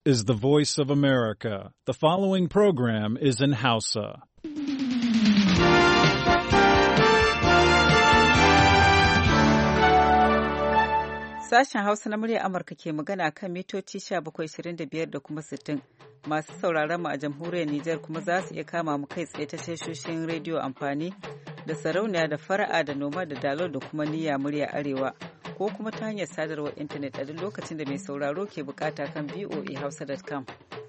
is the voice of America. The following program is in Hausa. Sashen Hausa na murya Amurka ke magana kan mitoci 1725 da kuma 60. Masu sauraron mu a jamhuriyar Nijar kuma za su iya kama mu kai tsaye ta tashoshin rediyo amfani da sarauniya da fara'a da noma da dalo da kuma niyya murya arewa ko kuma ta hanyar sadarwar intanet a duk lokacin da mai sauraro ke bukata kan voahausa.com.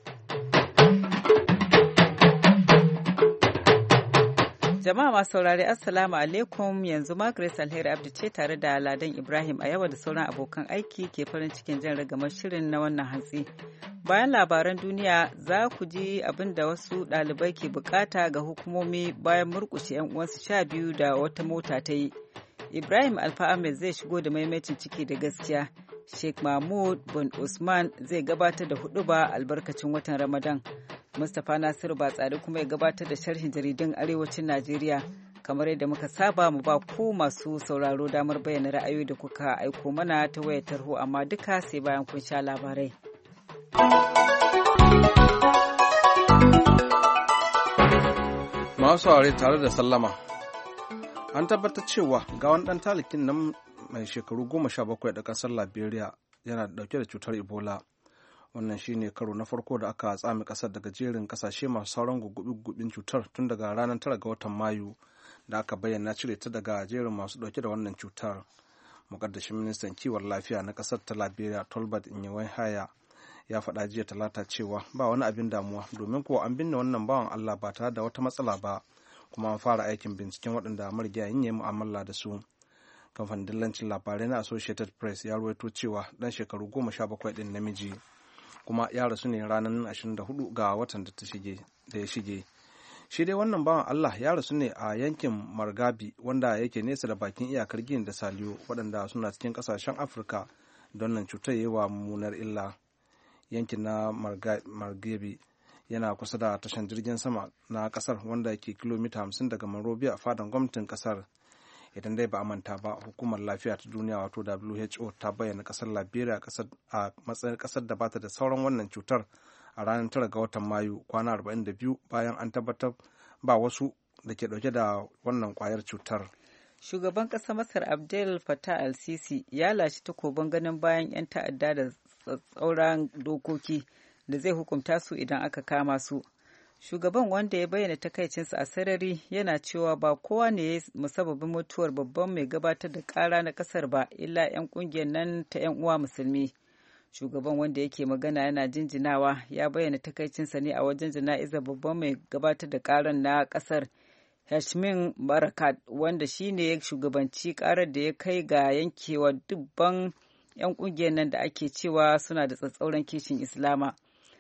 Jama'a masu saurari Assalamu alaikum, yanzu ma Grace Alheri Abdu ce tare da Ladan Ibrahim a yawa da sauran abokan aiki ke farin cikin jan ragamar shirin na wannan hantsi. Bayan labaran duniya za ku ji abin da wasu ɗalibai ke bukata ga hukumomi bayan murƙushe 'yan uwansu 12 da wata mota ta yi. Ibrahim Alfa Ahmed zai shigo da maimacin ciki da gaskiya. Sheikh Mahmud bin Usman zai gabatar da huɗuba albarkacin watan Ramadan. Mustapha Nasiru Batsari kuma ya gabatar da sharhin jaridun Arewacin Najeriya. Kamar yadda muka saba mu ba ku masu sauraro damar bayyana ra'ayoyi da kuka aiko mana ta wayar tarho, amma duka sai bayan kun sha labarai. Masu saurare tare da sallama. An tabbatar cewa gawan ɗan talikin nan mai shekaru 17 da ƙasar Liberia yana dauke da cutar Ebola. Wannan shine karo na farko da aka tsame ƙasar daga jerin ƙasashe masu sauran gugubin cutar tun daga ranar 9 ga watan Mayu da aka bayyana cire ta daga jerin masu dauke da wannan cutar. Mukaddashin ministan kiwon lafiya na ƙasar ta Liberia, Tolbert Nyawenhaya, ya faɗa jiya Talata cewa ba wani abin damuwa domin kuwa an binne wannan bawan Allah ba tare da wata matsala ba, kuma an fara aikin binciken waɗanda marigayin ya mu'amala da su. Kamfanin dillancin labarai na Associated Press ya ruwaito cewa ɗan shekaru 17 ɗin namiji, kuma ya rasu ne ranar 24 ga watan da ya shige. Shi dai wannan bawan Allah ya rasu ne a yankin Margabi, wanda yake nesa da bakin iyakar Gini da Saliyo, waɗanda suna cikin ƙasashen Afirka don nan cutar yi wa mummunar illa. Yankin na Margabi yana kusa da tashan jirgin sama na ƙasar, wanda ke kilomita 50 daga Monrovia a fadan gwamnatin ƙasar. Idan dai ba a manta ba, hukumar lafiya ta duniya wato WHO ta bayyana ƙasar Liberia a matsayin ƙasar da bata da sauran wannan cutar a ranar 9 ga watan Mayu, kwana 42 bayan an tabbatar ba wasu da ke dauke da wannan kwayar cutar. Shugaban ƙasar Masar Abdel Fattah al-Sisi ya lashe takobin ganin bayan 'yan ta'adda da tsauran dokoki da zai hukunta su idan aka kama su. Shugaban, wanda ya bayyana takaicinsa a sarari, yana cewa ba kowa ne ya musabbabin mutuwar babban mai gabatar da ƙara na ƙasar ba, illa 'yan ƙungiyar nan ta 'yan uwa musulmi. Shugaban, wanda yake magana yana jinjinawa, ya bayyana takaicinsa ne a wajen jana'izar babban mai gabatar da ƙaran na ƙasar, Hashmin Barakat, wanda shi ne ya shugabanci ƙarar da ya kai ga yankewa dubban 'yan ƙungiyar nan da ake cewa suna da tsatsauran kishin Islama.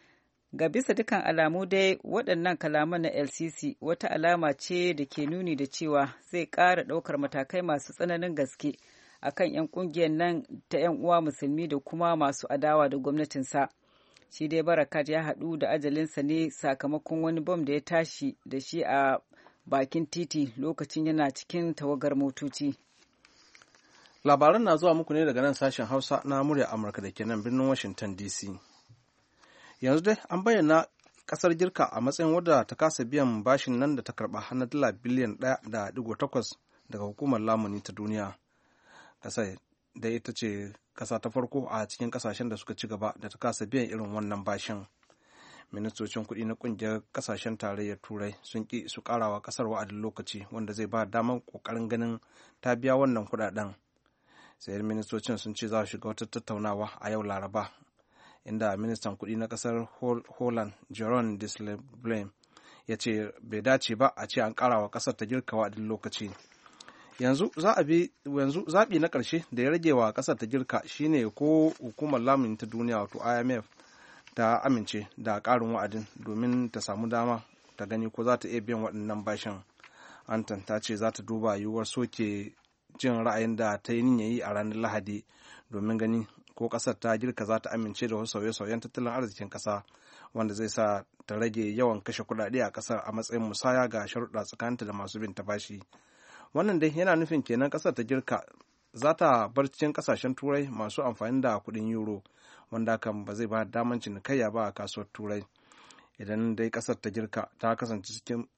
Ga bisa dukan alamu dai waɗannan kalaman na LCC wata alama ce da ke nuni da cewa zai ƙara ɗaukar matakai masu tsananin gaske a kan 'yan ƙungiyar nan ta 'yan uwa musulmi da kuma masu adawa da gwamnatinsa. Shi dai Barakat ya haɗu da ajalinsa ne sakamakon wani bom da ya tashi da shi a bakin titi lokacin yana cikin tawagar motoci. Labaran na zuwa muku ne daga nan sashen Hausa na murya Amurka da ke nan birnin Washington DC. Yanzu dai an bayyana kasar Girka a matsayin wadda ta kasa biyan bashin nan da ta karba har na dala biliyan 1.8 daga hukumar lamuni ta duniya. Kasar dai ita ce kasa ta farko a cikin kasashen da suka ci gaba da ta kasa biyan irin wannan bashin. Ministocin kuɗi na ƙungiyar kasashen tarayyar Turai sun ƙi su ƙarawa kasar wa'adin lokaci wanda zai ba damar ƙoƙarin ganin ta biya wannan kuɗaɗen. Sayar ministocin sun ce za su shiga wata tattaunawa a yau Laraba, inda ministan kuɗi na ƙasar Holland Jeroen Dijsselbloem ya ce bai dace ba a ce an ƙara wa ƙasar ta Girka wa'adin lokaci. Yanzu zaɓi na ƙarshe da ya rage wa ƙasar ta Girka shine ko hukumar lamuni ta duniya wato IMF ta amince da ƙarin wa'adin domin ta samu dama ta gani ko za ta iya biyan waɗannan bashin. Anton ta ce za ta duba yiwuwar soke jin ra'ayin da ta yi niyyar yi a ranar Lahadi domin gani ko ƙasar ta Girka za ta amince da wasu sauye-sauyen tattalin arzikin ƙasa wanda zai sa ta rage yawan kashe kuɗaɗe a ƙasar a matsayin musaya ga sharuɗa tsakaninta da masu bin ta bashi. Wannan dai yana nufin kenan ƙasar ta Girka za ta bar cikin kasashen turai masu amfani da kuɗin euro, wanda hakan ba zai ba daman cinikayya ba a kasuwar turai. Idan dai kasar ta girka ta kasance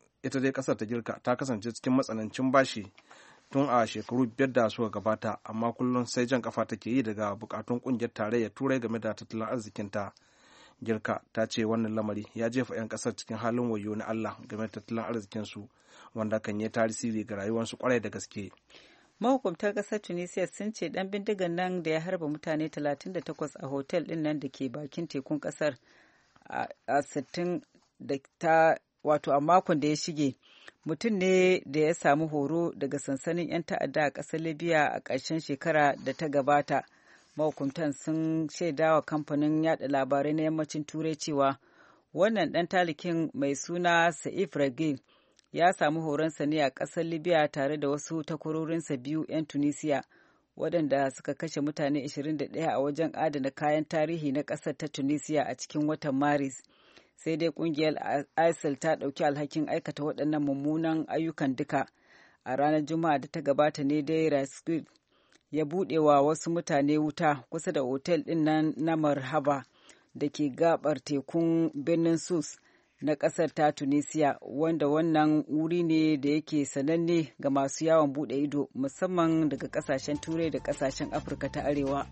cikin matsanancin bashi tun a shekaru 5 da suka gabata, amma kullum sai jan kafa take yi daga bukatun kungiyar tarayyar turai game da tattalin arzikinta. Girka ta ce wannan lamari ya jefa 'yan kasar cikin halin wayo na Allah game da tattalin arzikinsu, wanda kan yi tasiri ga rayuwarsu kwarai da gaske. Mahukuntar kasar Tunisia sun ce dan bindigan nan da ya harba mutane 38 a hotel din nan da ke bakin tekun kasar a 60 da ta wato a makon da ya shige, mutum ne da ya samu horo daga sansanin 'yan ta'adda a ƙasar Libya a ƙarshen shekara da ta gabata. Mahukuntan sun shaidawa kamfanin yada labarai na yammacin turai cewa wannan ɗan talikin mai suna Saif Ragil ya samu horonsa ne a ƙasar Libya tare da wasu takwarorinsa biyu 'yan Tunisia, waɗanda suka kashe mutane 21 a wajen adana kayan tarihi na ƙasar ta Tunisia a cikin watan Maris. Sai dai ƙungiyar ISIL ta ɗauki alhakin aikata waɗannan mummunan ayyukan duka. A ranar Juma'a da ta gabata ne dai Ragil ya buɗe wa wasu mutane wuta kusa da otel ɗin nan na Marhaba da ke gabar tekun birnin Sus na ƙasar ta Tunisia, wanda wannan wuri ne da yake sananne ga masu yawon buɗe ido musamman daga ƙasashen Turai da ƙasashen Afirka ta Arewa.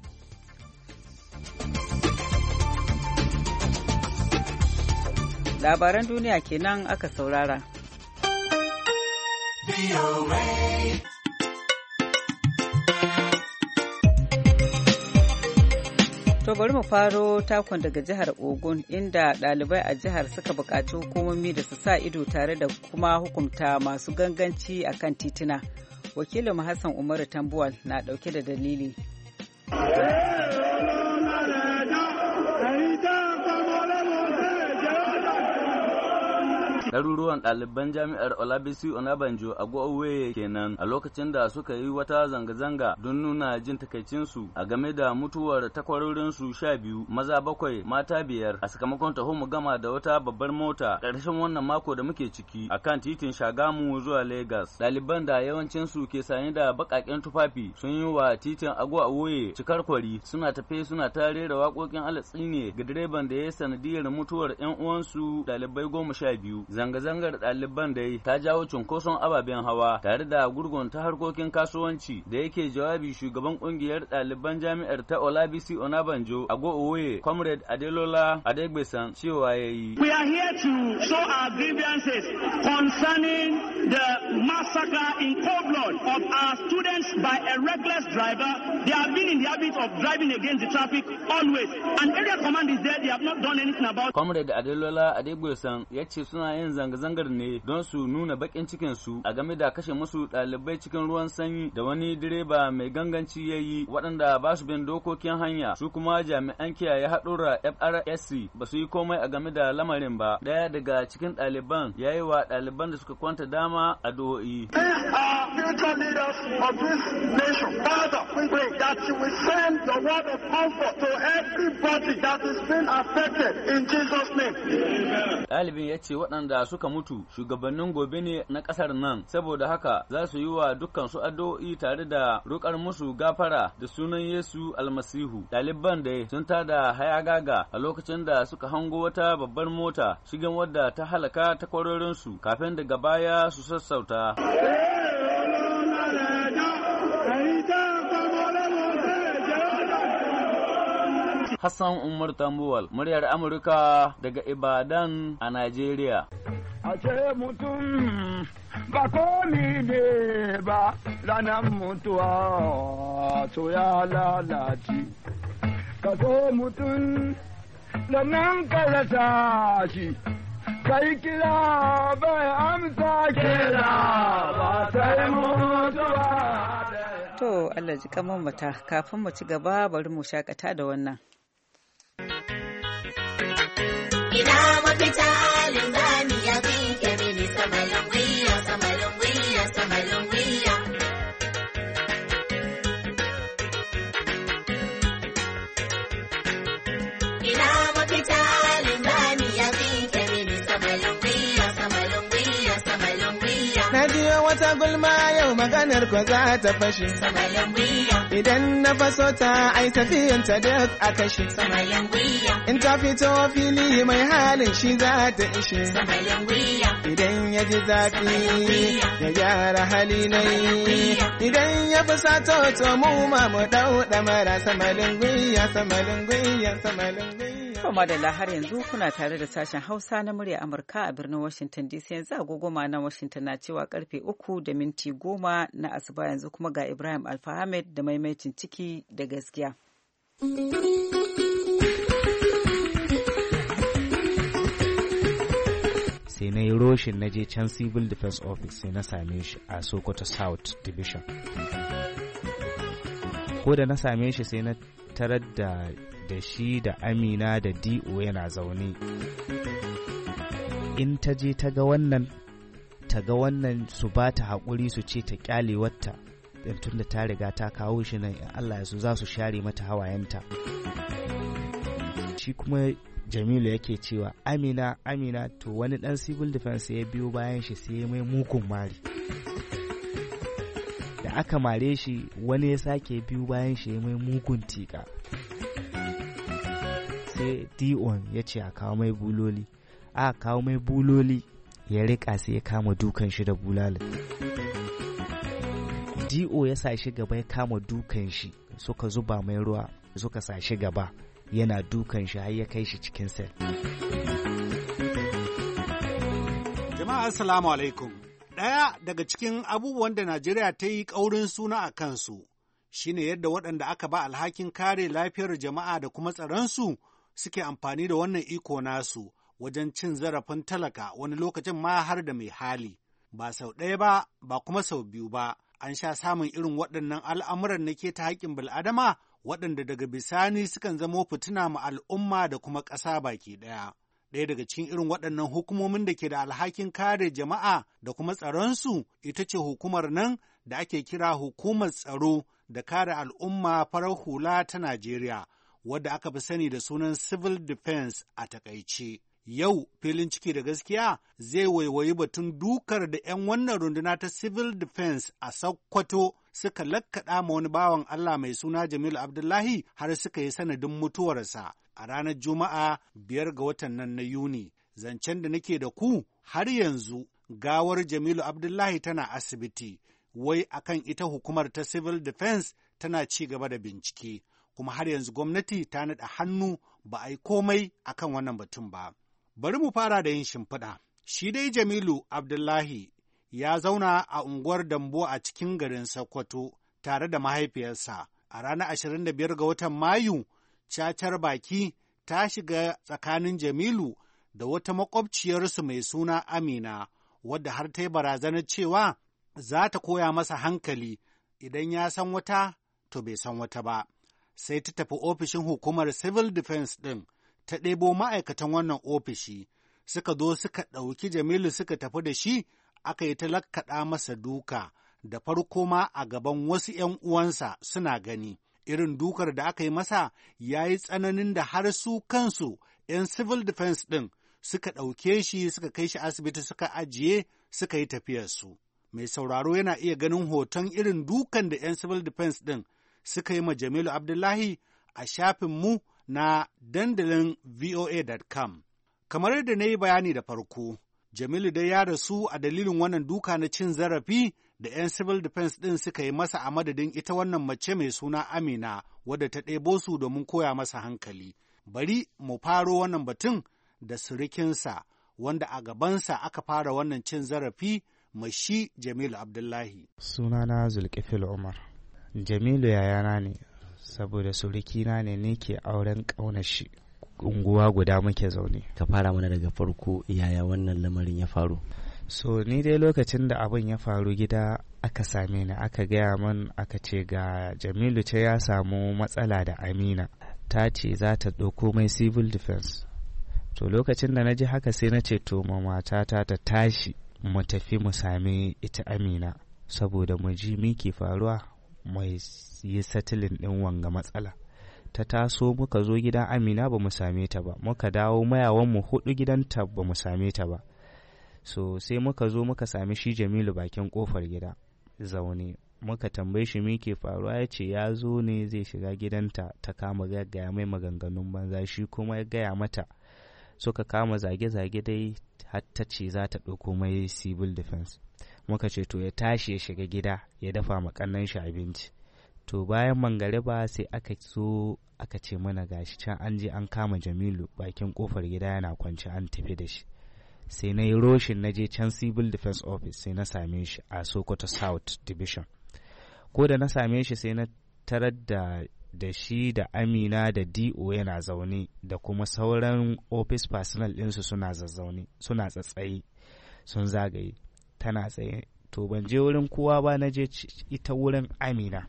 Labaran duniya kenan aka saurara. To bari mu faro takon daga jihar Ogun, inda ɗalibai a jihar suka buƙaci hukumomi da su sa ido tare da kuma hukunta masu ganganci a kan tituna. Wakilin Hassan Umaru Tambuwal na ɗauke da dalili. Ɗaruruwan ɗaliban jami'ar Olabisi Onabanjo a Go'owe kenan a lokacin da suka yi wata zanga-zanga don nuna jin takaicinsu a game da mutuwar takwarorinsu 12 maza 7 mata 5 a sakamakon taho gama da wata babbar mota ƙarshen wannan mako da muke ciki a kan titin Shagamu zuwa Lagos. Ɗaliban da yawancinsu ke sanye da baƙaƙen tufafi sun yi wa titin Agwa-Awoye cikar kwari, suna tafe suna ta rera waƙoƙin alatsine ga direban da ya yi sanadiyar mutuwar 'yan uwansu ɗalibai 12. Zanga-zangar ɗaliban dai ta jawo cunkoson ababen hawa tare da gurgunta harkokin kasuwanci. Da yake jawabi, shugaban ƙungiyar ɗaliban jami'ar ta Olabisi Onabanjo a Go'owe, Comrade Adelola Adegbesan, cewa ya yi. We are here to show our grievances concerning the massacre in cold blood of our students by a reckless driver. They have been in the habit of driving against the traffic always. And area command is there, they have not done anything about it. Comrade Adelola Adegbesan ya ce suna yin zanga-zangar ne don su nuna bakin cikin su a game da kashe musu ɗalibai cikin ruwan sanyi da wani direba mai ganganci ya yi, waɗanda ba su bin dokokin hanya. Su kuma jami'an kiyaye haɗura FRSC ba su yi komai a game da lamarin ba. Daya daga cikin ɗaliban ya yi wa ɗaliban da suka kwanta dama addu'o'i. Future leaders of this nation, Father, we pray that you will send the word of comfort to everybody that is being affected in Jesus' name. Ɗalibin ya ce waɗanda suka mutu shugabannin gobe ne na ƙasar nan, saboda haka za su yi wa dukkan su addu'o'i tare da roƙar musu gafara da sunan Yesu Almasihu. Ɗaliban da sun tada hayagaga a lokacin da suka hango wata babbar mota shigen wadda ta halaka takwarorinsu kafin daga baya su sassauta. Hassan Umar Tambuwal, muryar Amurka daga Ibadan a Najeriya. A ce mutum ba komi ne ba ranar mutuwa to ya lalace. Ka so mutum da nan ka rasa shi, kai kira bai amsa kira ba sai mutuwa. To Allah ji kaman mata, kafin mu ci gaba bari mu shakata da wannan. Ina mafita linzami ya fi mini samalin wiya, samalin wiya, samalin wiya. Ina mafita linzami ya fi mini samalin wiya, samalin wiya, samalin wiya. Na ji wata na gulma yau maganar ko za ta fashe. Idan na faso ta ai tafiyanta duk a kashe. In ta fito fili mai halin shi za ta ishe. Idan ya ji zafi ya gyara hali nai. Idan ya fi sato to mu ma mu dau damara. Samalin gwiya, samalin gwiya, samalin gwiya. Kuma da har yanzu kuna tare da sashen Hausa na murya Amurka a birnin Washington DC. Yanzu agogoma na Washington na cewa karfe 3:10 na asuba. Yanzu kuma ga Ibrahim Alfahamed da maimaitin ciki da gaskiya. Sai na yi roshin na je can Civil Defense Office sai na same shi a Sokoto South Division. Ko da na same shi sai na tarar da shi da Amina da D.O. yana zaune. In ta je ta ga wannan su ba ta haƙuri su ce ta ƙyale wata tun da ta riga ta kawo shi nan Allah ya so za su share mata hawayenta. Shi kuma Jamilu yake cewa Amina to wani ɗan civil defense ya biyo bayan shi sai ya mai mugun mari. Da aka mare shi wani ya sake biyo bayan shi ya mai mugun tika. Sai Dion ya ce a kawo mai buloli. A kawo mai buloli ya rika sai ya kama dukan shi da bulalin. D.O. ya sa shi gaba ya kama dukan shi, suka zuba mai ruwa suka sa shi gaba yana dukan shi har ya kai shi cikin sel. Jama'a assalamu alaikum. Ɗaya daga cikin abubuwan da Najeriya ta yi ƙaurin suna a kansu shine yadda waɗanda aka ba alhakin kare lafiyar jama'a da kuma tsaronsu suke amfani da wannan iko nasu wajen cin zarafin talaka wani lokacin ma har da mai hali. Ba sau ɗaya ba, ba kuma sau biyu ba, an sha samun irin waɗannan al'amuran na keta haƙƙin bil'adama waɗanda daga bisani sukan zamo fitina ma al'umma da kuma ƙasa baki ɗaya. Ɗaya daga cikin irin waɗannan hukumomin da ke da alhakin kare jama'a da kuma tsaronsu ita ce hukumar nan da ake kira Hukumar Tsaro da Kare Al'umma Farar Hula ta Najeriya, wadda aka fi sani da sunan Civil Defense a takaice. Yau filin ciki da gaskiya zai waiwayi batun dukar da 'yan wannan runduna ta Civil Defense a Sokoto suka lakkaɗa ma wani bawan Allah mai suna Jamilu Abdullahi har suka yi sanadin mutuwarsa a ranar Juma'a 5 ga watan nan na Yuni. Zancen da nake da ku har yanzu gawar Jamilu Abdullahi tana asibiti, wai akan ita hukumar ta Civil Defense tana ci gaba da bincike, kuma har yanzu gwamnati ta naɗa hannu ba a yi komai akan wannan batun ba. Bari mu fara da yin shimfiɗa. Shi dai Jamilu Abdullahi ya zauna a unguwar Dambo a cikin garin Sokoto tare da mahaifiyarsa. A ranar 25 ga watan Mayu, cacar baki ta shiga tsakanin Jamilu da wata makwabciyarsu mai suna Amina, wadda har ta yi barazanar cewa za ta koya masa hankali idan ya san wata, to bai san wata ba. Sai ta tafi ofishin hukumar Civil Defense ɗin. Ta ɗebo ma'aikatan wannan ofishi, suka zo suka ɗauki Jamilu suka tafi da shi, aka yi ta lakkaɗa masa duka, da farko ma a gaban wasu ‘yan uwansa suna gani. Irin dukar da aka yi masa ya yi tsananin da har su kansu ‘yan Civil Defense ɗin suka ɗauke shi suka kai shi asibiti suka ajiye suka yi tafiyarsu. Mai sauraro yana iya ganin hoton irin dukan da ‘yan Civil Defense ɗin suka yi ma Jamilu Abdullahi a shafinmu na dandalin voa.com. Kamar yadda na yi bayani da farko, Jamilu dai ya rasu a dalilin wannan duka na cin zarafi da 'yan Civil Defense ɗin suka yi masa a madadin ita wannan mace mai suna Amina, wadda ta ɗebo su domin koya masa hankali. Bari mu faro wannan batun da surikinsa, wanda a gabansa aka fara wannan cin zarafi mashi Jamilu Abdullahi. Sunana Zulkifil Umar. Jamilu yayana ne, saboda surikina ne ke auren ƙaunar shi. Unguwa guda muke zaune. Ka fara mana daga farko yaya wannan lamarin ya faru? So ni dai lokacin da abin ya faru gida aka same ni, aka gaya min aka ce ga Jamilu ce ya samu matsala da Amina, ta ce za ta ɗauko mai civil defense. To lokacin da na ji haka sai na ce to matata ta tashi mu tafi mu sami ita Amina, saboda mu ji miki faruwa mu yi settling ɗin wanga matsala. Ta taso muka zo gidan Amina ba mu same ta ba, muka dawo mayawanmu 4 gidanta ba mu same ta ba. so sai muka zo muka sami shi Jamilu bakin kofar gida zaune, muka tambaye shi me ke faruwa, ya ce ya zo ne zai shiga gidanta ta kama gaggaya mai maganganun banza, shi kuma ya gaya mata, suka kama zage-zage dai har ta ce za ta ɗauko mai civil defense. Muka ce to ya tashi ya shiga gida ya dafa makannan shi abinci. To bayan mangariba sai aka zo aka ce mana gashi can an je an kama Jamilu bakin kofar gida yana kwance an tafi da shi. Sai na yi roshin na je can civil defense office sai na same shi a Sokoto South Division. Ko da na same shi sai na tarar da shi da Amina da DO yana zaune da kuma sauran office personnel ɗinsu suna zazzaune, suna tsatsaye, sun zagaye, tana tsaye. To ban je wurin kowa ba, na je ita wurin Amina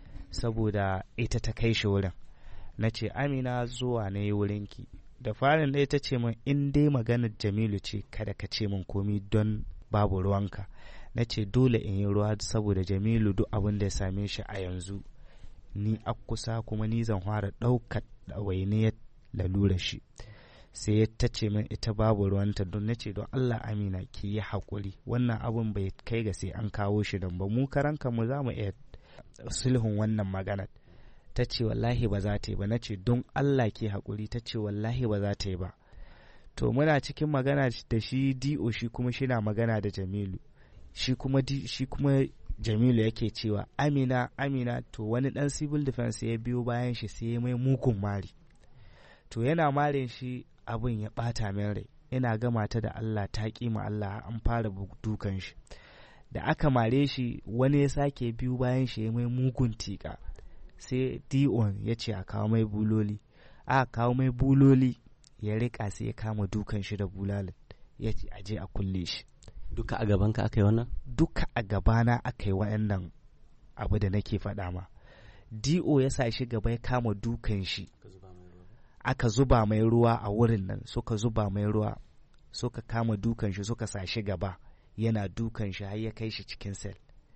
saboda ita ta kai shi wurin. Na ce Amina zuwa na yi wurinki. Da farin ɗaya ta ce min in dai maganar Jamilu ce kada ka ce min komi don babu ruwanka. Na ce dole in yi ruwa saboda Jamilu duk abin da ya same shi a yanzu ni a kusa kuma ni zan fara ɗaukar ɗawainiyar lalura shi. Sai ta ce min ita babu ruwanta, don na ce don Allah Amina ki yi haƙuri, wannan abin bai kai ga sai an kawo shi don ba, mu karanka mu za mu iya sulhun wannan maganar. Ta ce wallahi ba za ta yi ba. Na ce don Allah ki haƙuri. Ta ce wallahi ba za ta yi ba. To muna cikin magana da shi DO, shi kuma shi na magana da Jamilu, shi kuma Jamilu yake cewa Amina to wani dan civil defense ya biyo bayan shi sai ya mai mugun mari. To yana marin shi abin ya bata min rai, ina gama ta da Allah ta kima Allah an fara dukan shi. Da aka mare shi wani ya sake biyo bayan shi ya mai mugun tika. Sai Dion ya ce a kawo mai buloli, a kawo mai buloli ya rika sai ya kama dukan shi da bulalin, ya ce aje a kulle shi. Duka a gabanka aka yi wannan? Duka a gabana aka yi wannan abu da nake faɗa ma. DO ya sa shi gaba ya kama dukan shi, aka zuba mai ruwa a wurin nan, suka zuba mai ruwa, suka kama dukan shi, suka sa shi gaba yana dukan shi har ya kai shi cikin sel.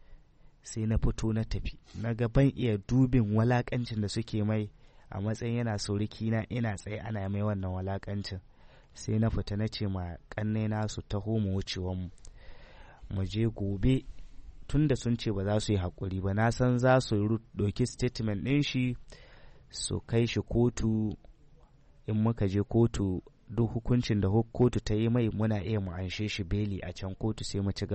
Sai na fito na tafi, na ga ban iya dubin walakancin da suke mai a matsayin yana sauriki na ina tsaye ana mai wannan walakancin. Sai na fita na ce ma kanne na su taho mu wucewan mu je gobe, tunda sun ce ba za su yi haƙuri ba, na san za su ɗauki statement ɗin shi su kai shi kotu. In muka je kotu duk hukuncin da kotu ta yi mai muna iya mu anshe shi beli a can kotu, sai mu ci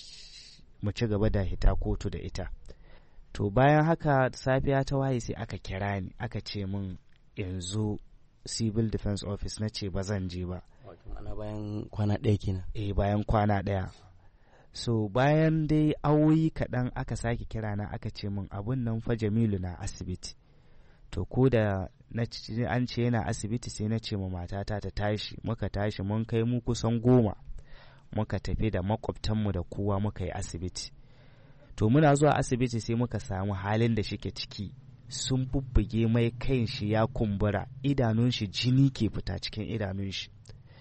gaba da hita kotu da ita. To bayan haka safiya ta waye sai aka kira ni aka ce min yanzu civil defense office. Na ce ba zan je ba. Ana bayan kwana ɗaya kenan? Bayan kwana ɗaya. So bayan dai awoyi kaɗan aka sake kira na aka ce min abun nan fa Jamilu na asibiti. To ko da an ce yana asibiti sai na ce ma matata ta tashi. Muka tashi mun kai mu kusan 10, muka tafi da makwabtanmu da kowa muka yi asibiti. To muna zuwa asibiti sai muka samu halin da shike ciki, sun bubbuge mai kan shi ya kumbura, idanun shi jini ke fita cikin idanun shi,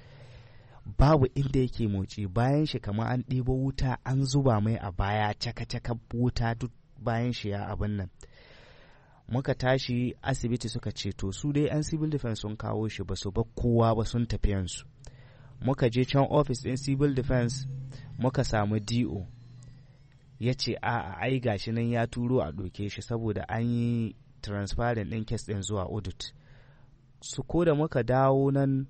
babu inda yake motsi, bayan shi kamar an ɗibo wuta an zuba mai a baya, caka-caka wuta duk bayan shi ya abin nan. Muka tashi asibiti suka ce to su dai an civil defense sun kawo shi ba su ba kowa ba, sun tafi yansu. Muka je can office ɗin civil defense muka samu DO, ya ce a'a ai gashi nan ya turo a ɗauke shi saboda an yi transferring ɗin case ɗin zuwa audit. Su ko da muka dawo nan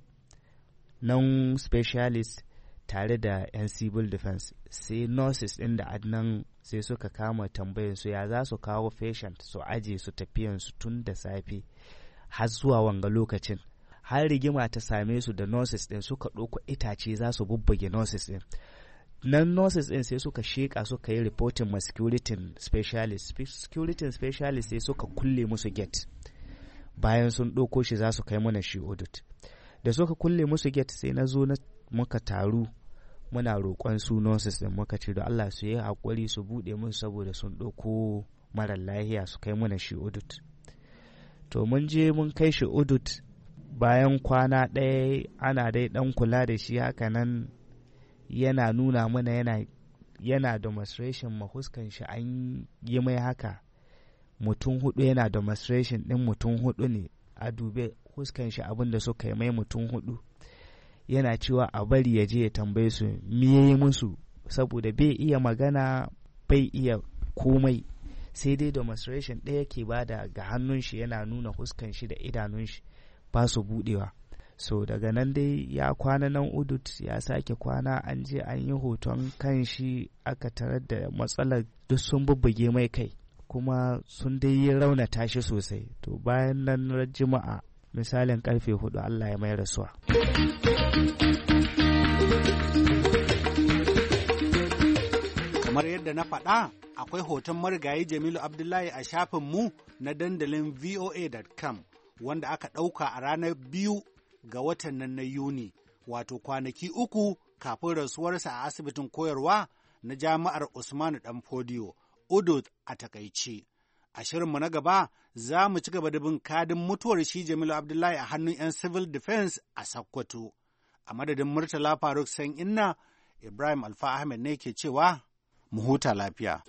specialist tare da 'yan civil defense, sai nurses ɗin da adnan sai suka kama tambayar su ya za su kawo patient su aje su tafiyansu tun da safe har zuwa wanga lokacin. Har rigima ta same su da nurses ɗin, suka ɗauko itace za su bubbuge nurses ɗin. Nan nurses ɗin sai suka sheka suka yi reporting ma security specialist sai suka kulle musu gate. Bayan sun ɗauko shi za su kai mana shi audit. Da suka kulle musu gate sai na zo muka taru muna roƙon su nurses ɗin, muka ce da Allah su yi haƙuri su buɗe mun saboda sun ɗauko marar lahiya su kai mana shi audit. To mun je mun kai shi audit, bayan kwana ɗaya ana dai ɗan kula da shi haka nan, yana nuna mana yana demonstration mahuskan shi an yi mai haka mutum 4, yana demonstration ɗin mutum 4 ne a dube huskan shi abin da suka yi mai mutum 4. yana cewa a bari ya je ya tambaye su me yayi musu, saboda bai iya magana, bai iya komai, sai dai demonstration ɗaya ke bada ga hannun shi yana nuna huskan shi da idanun shi ba su budewa. So daga nan dai ya kwana nan Udut, ya sake kwana, an je an yi hoton kan shi, aka tarar da matsalar duk sun bubbuge mai kai kuma sun dai yi raunata shi sosai. To bayan nan Juma'a misalin karfe 4 Allah ya mai rasuwa. Kamar yadda na faɗa, akwai hoton marigayi Jamilu Abdullahi a shafinmu na dandalin voa.com wanda aka ɗauka a ranar 2 ga watan nan na Yuni, wato kwanaki 3 kafin rasuwarsa a asibitin koyarwa na Jami'ar Usmanu Danfodiyo, Udut a takaice. A shirinmu na gaba za mu ci gaba da bin kadin mutuwar shi Jamilu Abdullahi a hannun 'yan Civil Defense a Sokoto. A madadin Murtala Faruk San'inna, Ibrahim Alfa Ahmed ne ke cewa mu huta lafiya.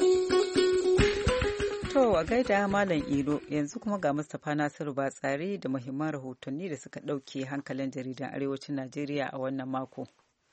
To a gaida Malam Iro, yanzu kuma ga Mustapha Nasiru Batsari da muhimman rahotanni da suka ɗauke hankalin jaridan Arewacin Najeriya a wannan mako.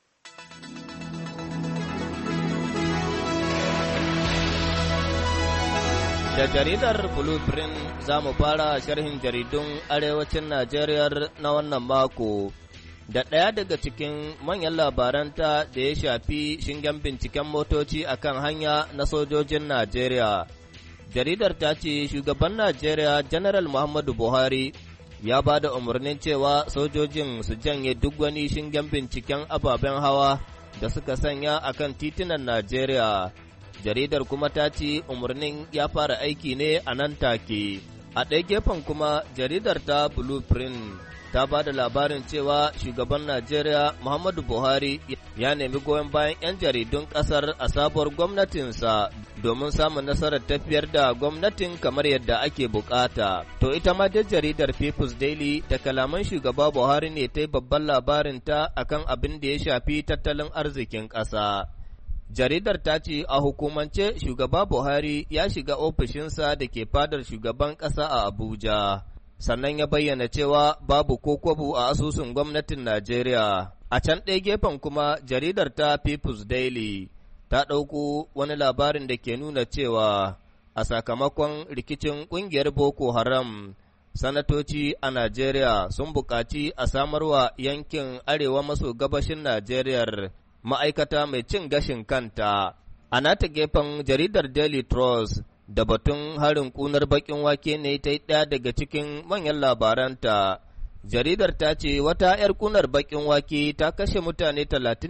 Da jaridar Blueprint za mu fara sharhin jaridun Arewacin Najeriya na wannan mako. Da ɗaya daga cikin manyan labaranta da ya shafi shingen binciken motoci akan hanya na sojojin Najeriya. Jaridar ta ce shugaban Najeriya General Muhammadu Buhari ya ba da umarnin cewa sojojin su janye duk wani shingen binciken ababen hawa da suka sanya akan titunan Najeriya. Jaridar kuma ta ce umarnin ya fara aiki ne a nan take. A ɗaya gefen kuma jaridar ta Blueprint ta ba da labarin cewa shugaban Najeriya Muhammadu Buhari ya nemi goyon bayan 'yan jaridun ƙasar a sabuwar gwamnatinsa domin samun nasarar tafiyar da gwamnatin kamar yadda ake bukata. To ita ma da jaridar People's Daily da kalaman shugaba Buhari ne ta yi babban labarinta akan abin da ya shafi tattalin arzikin ƙasa. Jaridar ta ce a hukumance shugaba Buhari ya shiga ofishinsa da ke fadar shugaban ƙasa a Abuja. Sannan ya bayyana cewa babu ko kwabo a asusun gwamnatin Najeriya. A can ɗaya gefen kuma jaridar ta People's Daily ta ɗauko wani labarin da ke nuna cewa a sakamakon rikicin ƙungiyar Boko Haram, sanatoci a Najeriya sun buƙaci a samarwa yankin arewa maso gabashin Najeriya ma'aikata mai cin gashin kanta. A nata gefen jaridar Daily Trust da batun harin kunar bakin wake ne ta yi ɗaya daga cikin manyan labaranta. Jaridar ta ce wata 'yar kunar bakin wake ta kashe mutane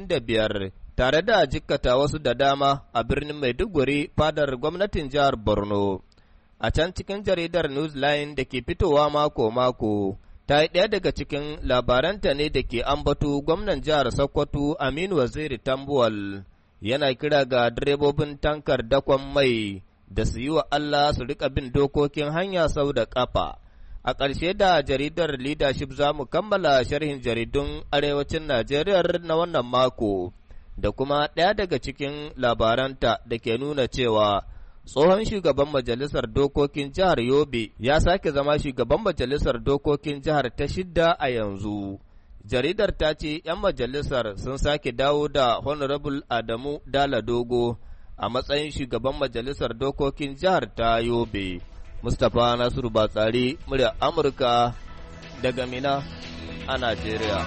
35 tare da jikkata wasu da dama a birnin Maiduguri fadar gwamnatin jihar Borno. A can cikin jaridar Newsline da ke fitowa mako-mako, ta yi ɗaya daga cikin labaranta ne da ke ambato gwamnan jihar Sokoto Aminu Waziri Tambuwal yana kira ga direbobin tankar dakon mai da su yi wa Allah su rika bin dokokin hanya sau da ƙafa. A ƙarshe da jaridar Leadership za mu kammala sharhin jaridun Arewacin Najeriya na wannan mako, da kuma ɗaya daga cikin labaranta da ke nuna cewa tsohon shugaban majalisar dokokin jihar Yobe ya sake zama shugaban majalisar dokokin jihar ta 6 a yanzu. Jaridar ta ce 'yan majalisar sun sake dawo da Honorable Adamu Dala Dogo a matsayin shugaban majalisar dokokin jihar ta Yobe. Mustapha Nasiru Batsari, murya Amurka daga Mina a Najeriya.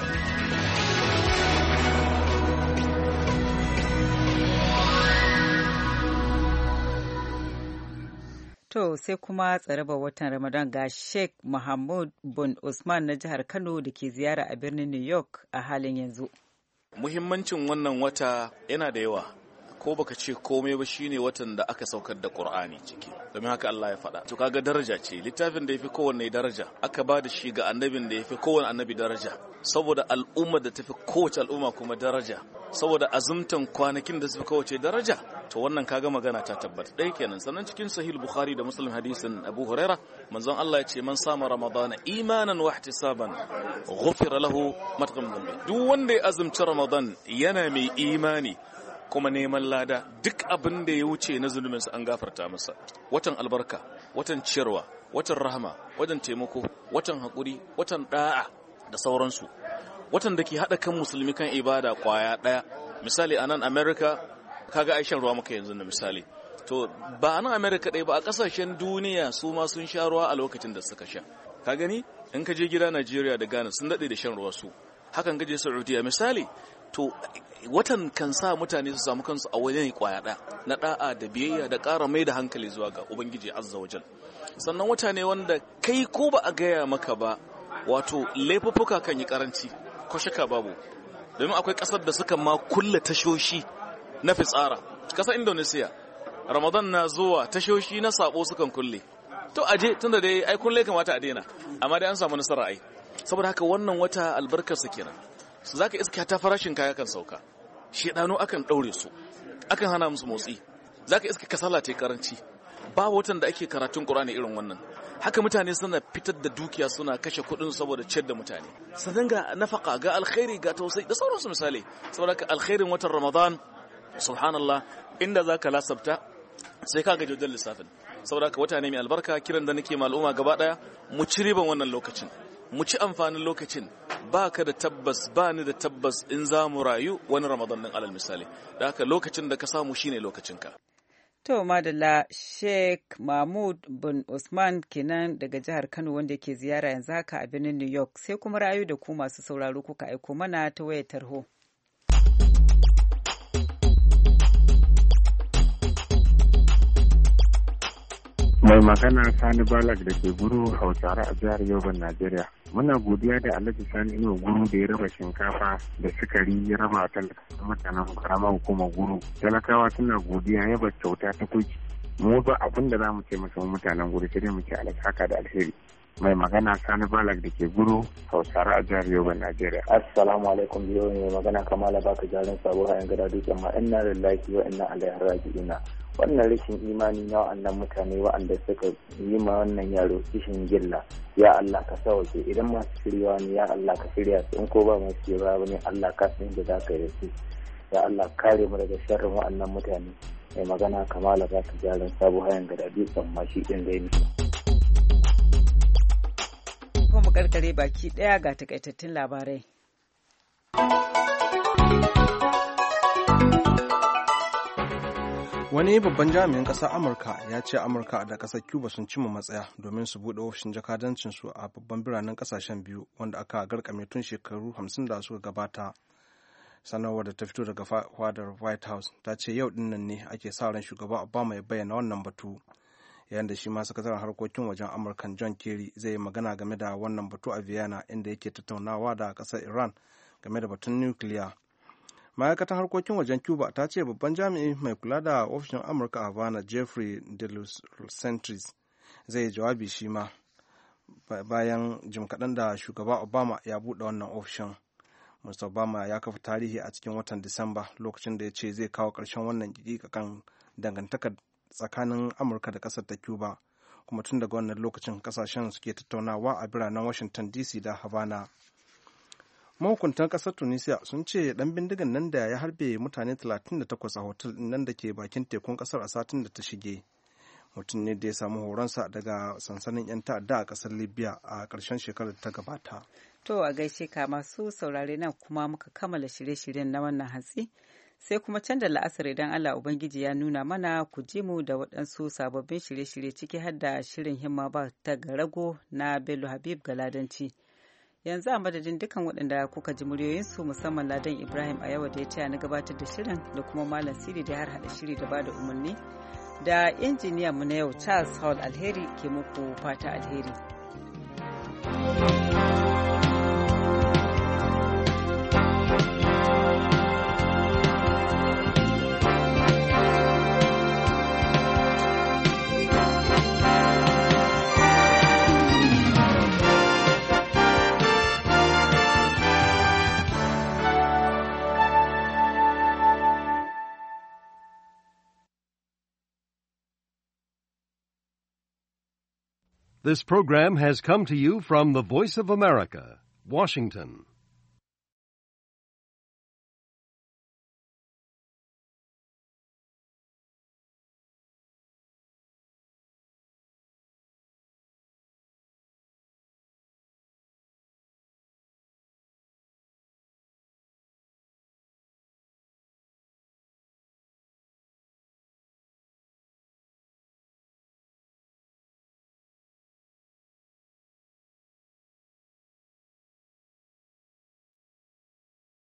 To sai kuma tsaraba watan Ramadan ga Sheikh Mahmud bin Usman na jihar Kano da ke ziyara a birnin New York a halin yanzu. Muhimmancin wannan wata yana da yawa. Ko baka ce komai ba shine watan da aka saukar da Qur'ani ciki. Domin haka Allah ya faɗa. To kaga daraja ce, littafin da yafi kowanne daraja. Aka ba da shi ga annabin da yafi kowanne annabi daraja. Saboda al'umma da tafi kowace al'umma kuma daraja. Saboda azumtan kwanakin da suka kowace daraja. To wannan kaga magana ta tabbata. Dai kenan sannan cikin Sahih Bukhari da Muslim hadisin Abu Huraira, manzon Allah ya ce man sama Ramadana imanan wa ihtisaban ghufira lahu ma taqaddama min dhanbi. Duk wanda ya azumci Ramadan yana mai imani kuma neman lada, duk abin da ya wuce na zunubinsa an gafarta masa. Watan albarka, watan ciyarwa, watan rahama, watan taimako, watan haƙuri, watan da'a da sauransu. watan da ke haɗa kan musulmi kan ibada kwaya ɗaya. Misali a nan America kaga aishan ruwa muka yanzu na misali. To ba a nan America ɗaya ba, a ƙasashen duniya su ma sun sha ruwa a lokacin da suka sha. Ka gani in ka je gida Najeriya da Ghana sun daɗe da shan ruwa su. Hakan gaje Saudiya misali. To watan kan sa mutane su samu kansu a wajen kwaya ɗaya na ɗa'a da biyayya da ƙara mai da hankali zuwa ga Ubangiji Azza wa Jal. Sannan wata ne wanda kai ko ba a gaya maka ba, wato laifuffuka kan yi karanci ko shaka babu. Domin akwai ƙasar da suka ma kulle tashoshi na fitsara. Ƙasar Indonesia Ramadan na zuwa tashoshi na sabo sukan kulle. To aje tunda dai ai kulle kamata a daina, amma dai an samu nasara ai. Saboda haka wannan wata albarkarsa kenan. Su zaka iska ta farashin kaya kan sauka, shedano akan daure su, akan hana musu motsi, zaka iska kasala ta karanci, ba watan da ake karatun Qur'ani irin wannan. Haka mutane suna fitar da dukiya suna kashe kuɗin saboda ciyar da mutane, sannan ga nafaka, ga alkhairi, ga tausayi da sauransu misali. Saboda haka alkhairin watan Ramadan subhanallah inda zaka lasabta sai ka ga jojan lissafin. Saboda haka wata ne mai albarka. Kiran da nake ma al'umma gaba daya, mu ci riban wannan lokacin, mu ci amfanin lokacin. Ba ka da tabbas, ba ni da tabbas in za mu rayu wani Ramadan din alal misali. Da haka lokacin da ka samu shine lokacinka. To madalla, Sheikh Mahmud bin Usman kenan daga jihar Kano wanda ke ziyara yanzu haka a birnin New York. Sai kuma rayu da ku masu sauraro kuka aiko mana ta wayar tarho. Mai magana Sani Balak da ke Guru Hausare a jihar Yobe, Najeriya. Muna godiya da Alhaji Sani Inuwa Guru da ya raba shinkafa da sukari ya raba talakawa mutanen karamar hukumar Guru. Talakawa suna godiya ya bar kyauta ta kuki. Mu ba abin da za mu ce masa mutanen Guru sai dai mu ce alhaka da alheri. Mai magana Sani Balak da ke Guru Hausare a jihar Yobe, Najeriya. Assalamu alaikum biyo ne magana Kamala baka jarin sabo hayan gada dutsen ma inna lillahi wa inna ilaihi raji'un. Wannan rashin imani na wa'annan mutane wa'anda suka yi ma wannan yaro kishin gilla, ya Allah ka sauke. Idan masu shiryawa ne ya Allah ka shirya su, in ko ba masu shiryawa ne Allah ka san da za ka yi da su. Ya Allah kare mu daga sharrin wa'annan mutane. Mai magana Kamala baka jarin sabo hayan gada dutsen ma shi din da yi. Kuma karkare baki daya ga takaitattun labarai. Wani babban jami'in ƙasar Amurka ya ce Amurka da ƙasar Cuba sun cimma matsaya domin su buɗe ofishin jakadancinsu a babban biranen ƙasashen biyu wanda aka garkame tun shekaru 50 da suka gabata. Sanarwar da ta fito daga fadar White House ta ce yau dinnan ne ake sa ran shugaba Obama ya bayyana wannan batu, yayin da shi ma sakataren harkokin wajen Amurka John Kerry zai yi magana game da wannan batu a Vienna, inda yake tattaunawa da ƙasar Iran game da batun nukiliya. Ma'aikatar harkokin wajen Cuba ta ce babban jami'i mai kula da ofishin Amurka a Havana Jeffrey de los Santos zai yi jawabi shi ma bayan jim kaɗan da shugaba Obama ya buɗe wannan ofishin. Mr. Obama ya kafa tarihi a cikin watan Disamba lokacin da ya ce zai kawo ƙarshen wannan kan dangantakar tsakanin Amurka da ƙasar ta Cuba, kuma tun daga wannan lokacin ƙasashen suke tattaunawa a biranen Washington DC da Havana. Mahukuntan ƙasar Tunisia sun ce ɗan bindigan nan da ya harbe mutane 38 a hotel nan da ke bakin tekun ƙasar a satin da ta shige. Mutum ne da ya samu horonsa daga sansanin 'yan ta'adda a ƙasar Libya a ƙarshen shekarar da ta gabata. To a gaishe ka masu saurare nan kuma muka kammala shirye-shiryen na wannan hatsi. Sai kuma can da la'asar idan Allah Ubangiji ya nuna mana ku ji mu da waɗansu sababbin shirye-shirye ciki har da shirin himma ba ta garago na Bello Habib Galadanci. Yanzu a madadin dukkan waɗanda kuka ji muryoyinsu musamman Ladan Ibrahim a yawa da ya taya na gabatar da shirin da kuma Malam Siri da ya harhaɗa shiri da bada umarni da injiniyan mu na yau Charles Hall Alheri ke muku fata alheri. This program has come to you from the Voice of America, Washington.